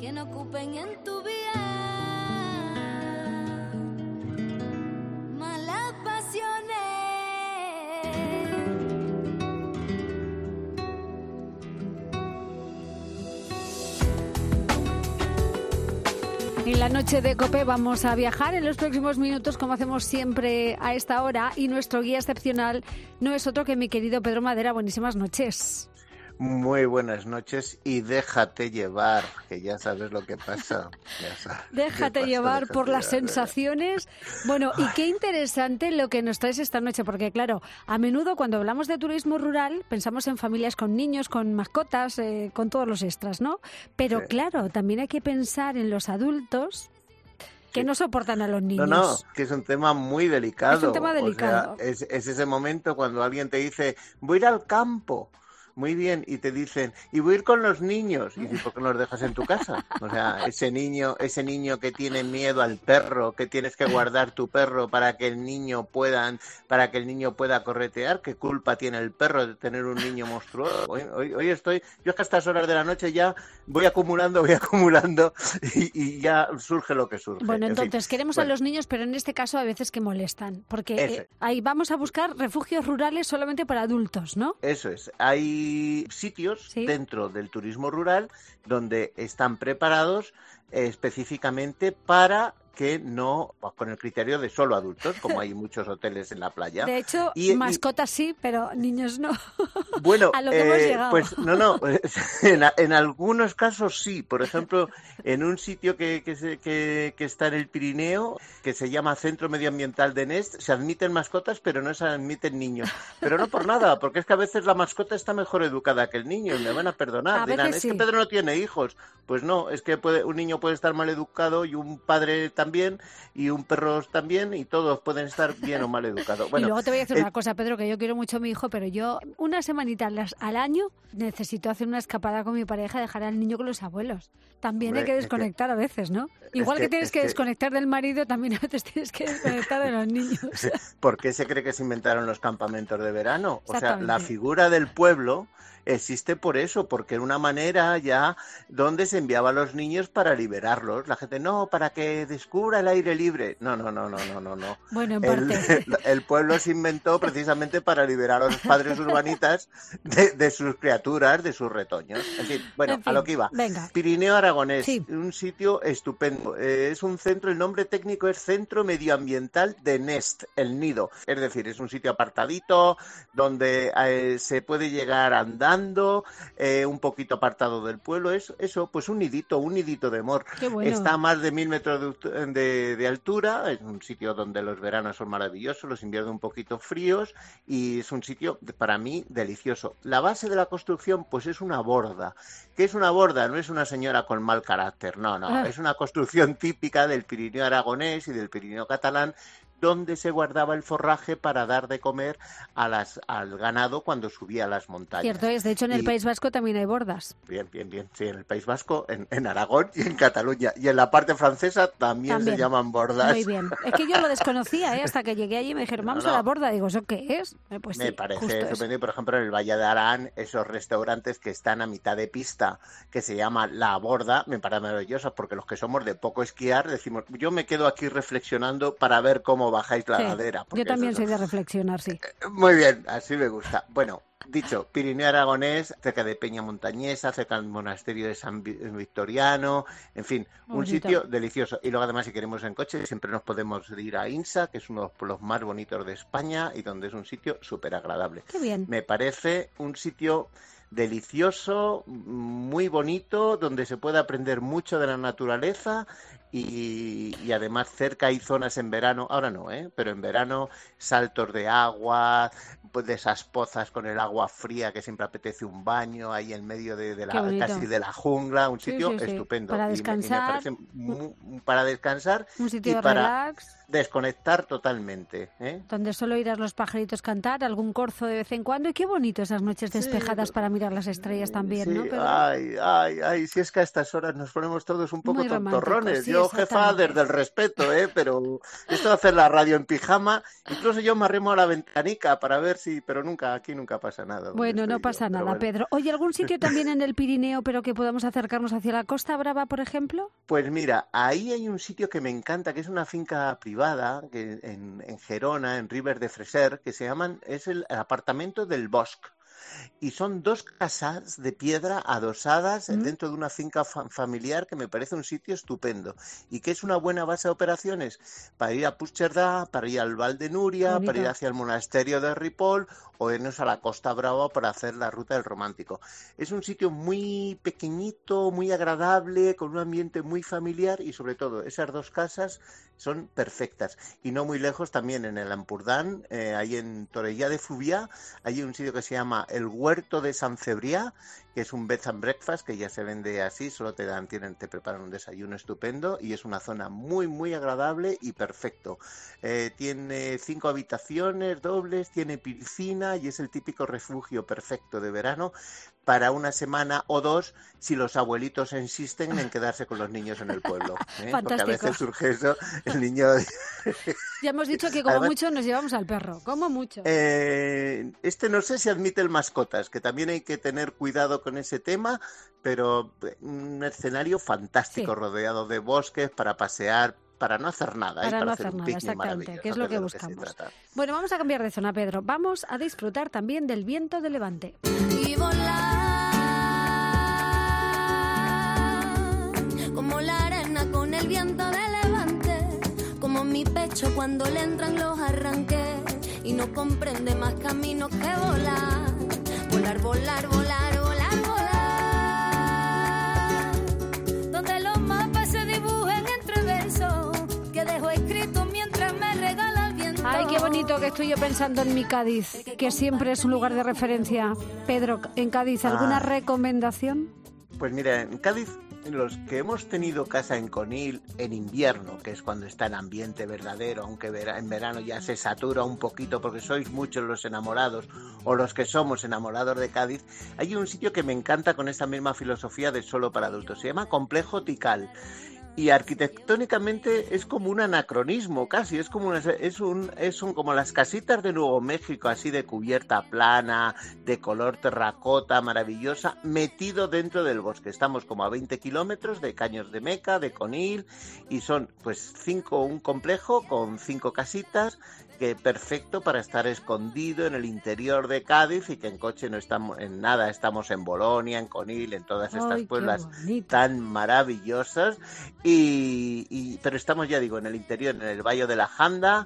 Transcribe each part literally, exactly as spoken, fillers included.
que no ocupen en tu vida malas pasiones. En la noche de COPE vamos a viajar en los próximos minutos, como hacemos siempre a esta hora, y nuestro guía excepcional no es otro que mi querido Pedro Madera. Buenísimas noches. Muy buenas noches y déjate llevar, que ya sabes lo que pasa. Ya sabes déjate pasa, llevar déjate por llevar. las sensaciones. Bueno, y qué interesante lo que nos traes esta noche, porque claro, a menudo cuando hablamos de turismo rural pensamos en familias con niños, con mascotas, eh, con todos los extras, ¿no? Pero Sí. claro, también hay que pensar en los adultos que Sí. no soportan a los niños. No, no, que es un tema muy delicado. Es un tema delicado. O sea, es, es ese momento cuando alguien te dice, voy a ir al campo. Muy bien, y te dicen, y voy a ir con los niños. Y dices, ¿por qué no los dejas en tu casa? O sea, ese niño, ese niño que tiene miedo al perro, que tienes que guardar tu perro para que el niño puedan, para que el niño pueda corretear, ¿qué culpa tiene el perro de tener un niño monstruoso? Hoy, hoy, hoy estoy, yo es que a estas horas de la noche ya voy acumulando, voy acumulando y, y ya surge lo que surge. Bueno, En entonces fin, queremos bueno. a los niños, pero en este caso a veces que molestan, porque Eso. eh, ahí vamos a buscar refugios rurales solamente para adultos, ¿no? Eso es. Hay sitios Sí. dentro del turismo rural donde están preparados eh, específicamente para que no, pues, con el criterio de solo adultos, como hay muchos hoteles en la playa. De hecho, Y- y- mascotas sí, pero niños no. Bueno, a lo que hemos eh, llegado. pues no, no, en, en algunos casos sí. Por ejemplo, en un sitio que, que, se- que, que está en el Pirineo, que se llama Centro Medioambiental de Nest, se admiten mascotas, pero no se admiten niños. Pero no por nada, porque es que a veces la mascota está mejor educada que el niño y me van a perdonar. A Dirán, veces es sí. que Pedro no tiene hijos. Pues no, es que puede, un niño puede estar mal educado y un padre también, y un perro también, y todos pueden estar bien o mal educados. Bueno, y luego te voy a decir eh, una cosa, Pedro, que yo quiero mucho a mi hijo, pero yo una semanita al al año necesito hacer una escapada con mi pareja, dejar al niño con los abuelos. También Hombre, hay que es que- desconectar a veces, ¿no? Igual que, que- tienes es que, que- desconectar del marido, también a veces tienes que desconectar de los niños. ¿Por qué se cree que se inventaron los campamentos de verano? O sea, Exactamente. la figura del pueblo existe por eso, porque era una manera ya donde se enviaba a los niños para liberarlos. La gente, no, para que descubra el aire libre. No, no, no, no, no, no, no. Bueno, en El, parte. el pueblo se inventó precisamente para liberar a los padres urbanitas de, de sus criaturas, de sus retoños. En fin, bueno, En fin, a lo que iba. venga. Pirineo Aragonés, Sí. un sitio estupendo. Eh, es un centro, el nombre técnico es Centro Medioambiental de Nest, el nido. Es decir, es un sitio apartadito donde eh, se puede llegar andando, eh, un poquito apartado del pueblo. Es eso, pues un nidito, un nidito de amor. Qué bueno. Está a más de mil metros de, altu- de- de altura. Es un sitio donde los veranos son maravillosos, los inviernos un poquito fríos, y es un sitio para mí delicioso. La base de la construcción, pues es una borda. ¿Qué es una borda? No es una señora con mal carácter, no, no. Ah. Es una construcción típica del Pirineo aragonés y del Pirineo catalán, donde se guardaba el forraje para dar de comer a las, al ganado cuando subía a las montañas. Cierto es, de hecho en el Y- País Vasco también hay bordas. Bien, bien, bien. Sí, en el País Vasco, en, en Aragón y en Cataluña. Y en la parte francesa también, También. se llaman bordas. Muy bien. Es que yo lo desconocía, ¿eh? Hasta que llegué allí y me dijeron, No, vamos no. a la borda. Digo, ¿eso qué es? Eh, Pues Me sí, parece justo eso. estupendo. Y, por ejemplo, en el Valle de Arán, esos restaurantes que están a mitad de pista, que se llama La Borda, me parece maravilloso, porque los que somos de poco esquiar decimos, yo me quedo aquí reflexionando para ver cómo bajáis la Sí. ladera. porque Yo también eso soy es- de reflexionar, sí. Muy bien, así me gusta. Bueno, dicho, Pirineo Aragonés, cerca de Peña Montañesa, cerca del monasterio de San Vi- Victoriano, en fin, un Bonito. sitio delicioso. Y luego, además, si queremos en coche, siempre nos podemos ir a Insa, que es uno de los pueblos más bonitos de España y donde es un sitio súper agradable. Qué bien. Me parece un sitio delicioso, muy bonito, donde se puede aprender mucho de la naturaleza. Y, y además cerca hay zonas en verano, ahora no, ¿eh? Pero en verano saltos de agua, pues de esas pozas con el agua fría que siempre apetece un baño, ahí en medio de, de Qué la, bonito. casi de la jungla, un Sí, sitio sí, sí. estupendo. Para Y me- y me descansar. parece mu- para descansar Un sitio y de para relax, desconectar totalmente, ¿eh? donde solo oirás los pajaritos cantar, algún corzo de vez en cuando. Y qué bonito esas noches Sí, despejadas pero- para mirar las estrellas también, Sí, ¿no? Pedro? ay, ay, ay, si es que a estas horas nos ponemos todos un poco Muy románticos, tontorrones. sí, yo, jefa, desde el respeto, ¿eh? Pero esto de hacer la radio en pijama, incluso yo me arrimo a la ventanica para ver si, pero nunca, aquí nunca pasa nada. Bueno, no pasa yo, nada, bueno. Pedro. Oye, ¿algún sitio también en el Pirineo, pero que podamos acercarnos hacia la Costa Brava, por ejemplo? Pues mira, ahí hay un sitio que me encanta, que es una finca privada que en, en Gerona, en Ribes de Freser, que se llaman, es el apartamento del Bosque. Y son dos casas de piedra adosadas ¿Mm? dentro de una finca fa- familiar que me parece un sitio estupendo y que es una buena base de operaciones para ir a Puigcerdá, para ir al Val de Núria, Bonito. Para ir hacia el monasterio de Ripoll o irnos a la Costa Brava para hacer la ruta del Romántico. Es un sitio muy pequeñito, muy agradable, con un ambiente muy familiar y sobre todo esas dos casas son perfectas. Y no muy lejos también en el Ampurdán, eh, ahí en Torellà de Fluvià, hay un sitio que se llama el Huerto de Sant Cebrià, que es un bed and breakfast que ya se vende así, solo te dan, tienen, te preparan un desayuno estupendo y es una zona muy, muy agradable y perfecto. Eh, tiene cinco habitaciones dobles, tiene piscina y es el típico refugio perfecto de verano para una semana o dos si los abuelitos insisten en quedarse con los niños en el pueblo. ¿eh? Porque a veces surge eso, el niño... Ya hemos dicho que como Además, mucho nos llevamos al perro, como mucho. Eh, este no sé si admite el mascotas, que también hay que tener cuidado con ese tema, pero un escenario fantástico, sí. rodeado de bosques para pasear, para no hacer nada. Para ¿eh? para no hacer, hacer nada, exactamente, que es lo que buscamos. Que bueno, vamos a cambiar de zona, Pedro. Vamos a disfrutar también del viento de levante. Y volar como la arena con el viento de levante, como mi pecho cuando le entran los arranques y no comprende más camino que volar, volar, volar, volar, volar, volar, donde los mapas se dibujen entre versos que dejo escrito mientras me regala el viento. Ay, qué bonito que estoy yo pensando en mi Cádiz, que siempre es un lugar de referencia. Pedro, en Cádiz, ¿alguna ah. recomendación? Pues mira, en Cádiz, los que hemos tenido casa en Conil en invierno, que es cuando está en ambiente verdadero, aunque en verano ya se satura un poquito porque sois muchos los enamorados o los que somos enamorados de Cádiz, hay un sitio que me encanta con esta misma filosofía de solo para adultos, se llama Complejo Tikal. Y arquitectónicamente es como un anacronismo casi, es como una, es un es un como las casitas de Nuevo México, así de cubierta plana, de color terracota, maravillosa, metido dentro del bosque. Estamos como a veinte kilómetros de Caños de Meca, de Conil, y son pues cinco, un complejo con cinco casitas, que perfecto para estar escondido en el interior de Cádiz y que en coche no estamos en nada, estamos en Bolonia, en Conil, en todas estas Ay, pueblas tan maravillosas y, y pero estamos, ya digo, en el interior, en el Valle de la Janda,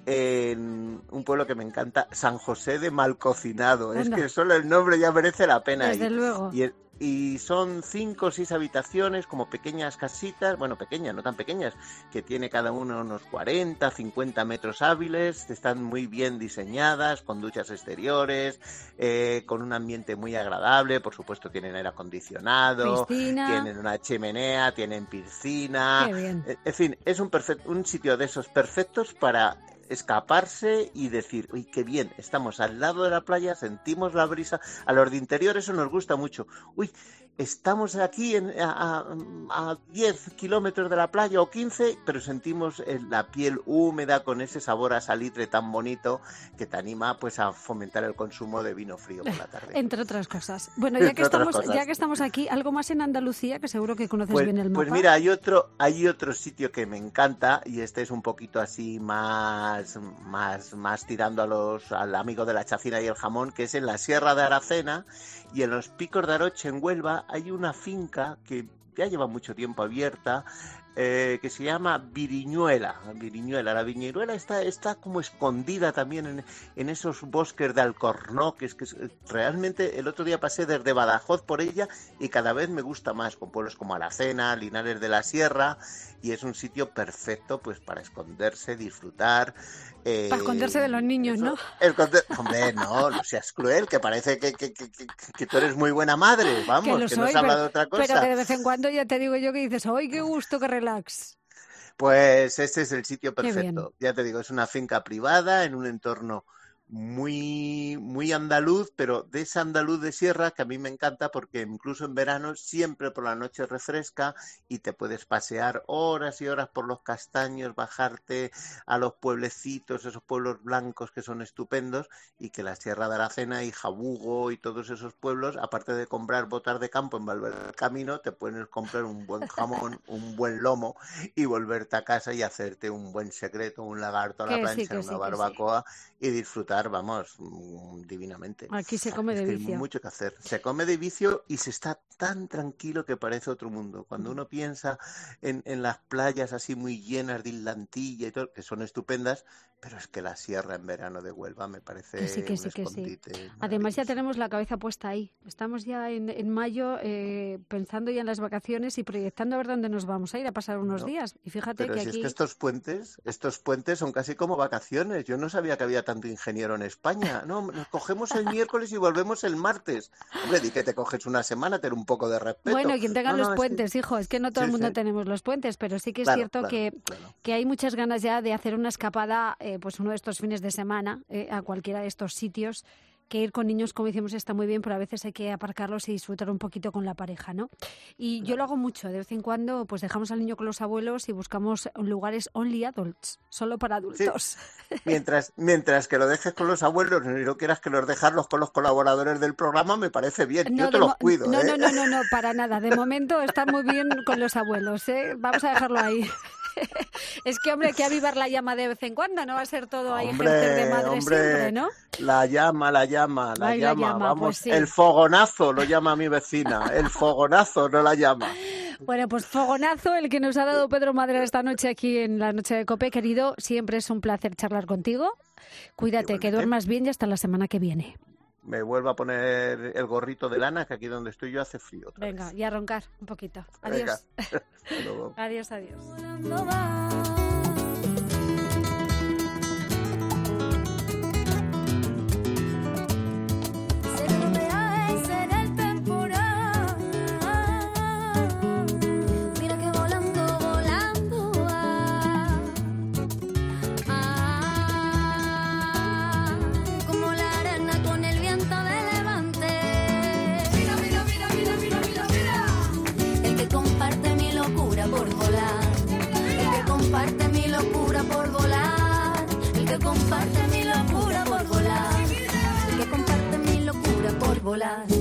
en un pueblo que me encanta, San José de Malcocinado. Anda. Es que solo el nombre ya merece la pena. Desde y, luego. Y, y son cinco o seis habitaciones, como pequeñas casitas, bueno, pequeñas, no tan pequeñas, que tiene cada uno unos cuarenta, cincuenta metros hábiles, están muy bien diseñadas, con duchas exteriores, eh, con un ambiente muy agradable, por supuesto tienen aire acondicionado, piscina. Tienen una chimenea, tienen piscina, Qué bien. En fin, es un, perfecto, un sitio de esos perfectos para escaparse y decir, uy, qué bien, estamos al lado de la playa, sentimos la brisa. A los de interior eso nos gusta mucho. Uy, estamos aquí en, a, a diez kilómetros de la playa o quince, pero sentimos la piel húmeda con ese sabor a salitre tan bonito que te anima pues a fomentar el consumo de vino frío por la tarde. Entre otras cosas. Bueno, ya que estamos ya que estamos aquí, algo más en Andalucía, que seguro que conoces pues, bien el mapa. Pues mira, hay otro, hay otro sitio que me encanta y este es un poquito así más más, más tirando a los, al amigo de la chacina y el jamón, que es en la Sierra de Aracena y en los Picos de Aroche, en Huelva, hay una finca que ya lleva mucho tiempo abierta, eh, que se llama Viriñuela. Viriñuela. La Viriñuela está, está como escondida también en, en esos bosques de alcornoques, que es, realmente el otro día pasé desde Badajoz por ella y cada vez me gusta más, con pueblos como Aracena, Linares de la Sierra, y es un sitio perfecto pues para esconderse, disfrutar. Eh, para esconderse de los niños, eso, ¿no? Esconder... Hombre, no, no seas cruel, que parece que, que, que, que, que tú eres muy buena madre, vamos, que, que soy, no se habla pero, de otra cosa. Pero que de vez en cuando ya te digo yo que dices, ¡ay, qué gusto, qué relax! Pues este es el sitio perfecto. Ya te digo, es una finca privada en un entorno muy, muy andaluz, pero de ese andaluz de sierra que a mí me encanta porque incluso en verano siempre por la noche refresca y te puedes pasear horas y horas por los castaños, bajarte a los pueblecitos, esos pueblos blancos que son estupendos, y que la Sierra de Aracena y Jabugo y todos esos pueblos, aparte de comprar botas de campo en Valverde del Camino, te puedes comprar un buen jamón, un buen lomo y volverte a casa y hacerte un buen secreto, un lagarto a la Que plancha, sí, que una sí, que barbacoa y disfrutar, vamos, divinamente. Aquí se come Es de que hay vicio. mucho que hacer. Se come de vicio y se está tan tranquilo que parece otro mundo. Cuando uno piensa en, en las playas así muy llenas de islantilla y todo, que son estupendas, pero es que la sierra en verano de Huelva me parece Que sí, que un sí, que sí. escondite Además ya maravilloso. tenemos la cabeza puesta ahí. Estamos ya en, en mayo eh, pensando ya en las vacaciones y proyectando a ver dónde nos vamos a ir a pasar unos No, días. Y fíjate pero que si es aquí... que estos puentes, estos puentes son casi como vacaciones. Yo no sabía que había tanto ingeniero en España. No, nos cogemos el miércoles y volvemos el martes. Hombre, di que te coges una semana, ten un poco de respeto. Bueno, quien tenga No, los no, es que... puentes, hijo, es que no todo Sí, el mundo sí. tenemos los puentes, pero sí que es Claro, cierto claro, que, claro. que hay muchas ganas ya de hacer una escapada, eh, pues uno de estos fines de semana, eh, a cualquiera de estos sitios, que ir con niños, como decimos, está muy bien, pero a veces hay que aparcarlos y disfrutar un poquito con la pareja, ¿no? Y yo lo hago mucho, de vez en cuando, pues dejamos al niño con los abuelos y buscamos lugares only adults, solo para adultos. Sí. Mientras, mientras que lo dejes con los abuelos y no quieras que los dejarlos con los colaboradores del programa, me parece bien. No, Yo te de los mo- cuido, no, ¿eh? no, no, no, no, para nada. De momento está muy bien con los abuelos, ¿eh? Vamos a dejarlo ahí. Es que, hombre, hay que avivar la llama de vez en cuando, no va a ser todo ahí Hombre, ejercer de madre hombre, siempre, ¿no? la llama, la llama, la Ay, la llama, llama, vamos, pues sí. el fogonazo lo llama mi vecina, el fogonazo, no la llama. Bueno, pues fogonazo el que nos ha dado Pedro Madera esta noche aquí en la Noche de COPE. Querido, siempre es un placer charlar contigo. Cuídate, Igualmente. que duermas bien y hasta la semana que viene. Me vuelvo a poner el gorrito de lana, que aquí donde estoy yo hace frío. otra Venga, vez. y a roncar un poquito. Venga. Adiós. Hasta luego. Adiós, adiós. Volando va. Será el oleaje, será el temporal. Mira que volando, volando va. Ah, como la arena con el viento de levante. Mira, mira, mira, mira, mira, mira, mira. El que comparte mi locura por volar. El que comparte mi locura por volar. El que comparte mi locura por volar. El que comparte mi locura por volar.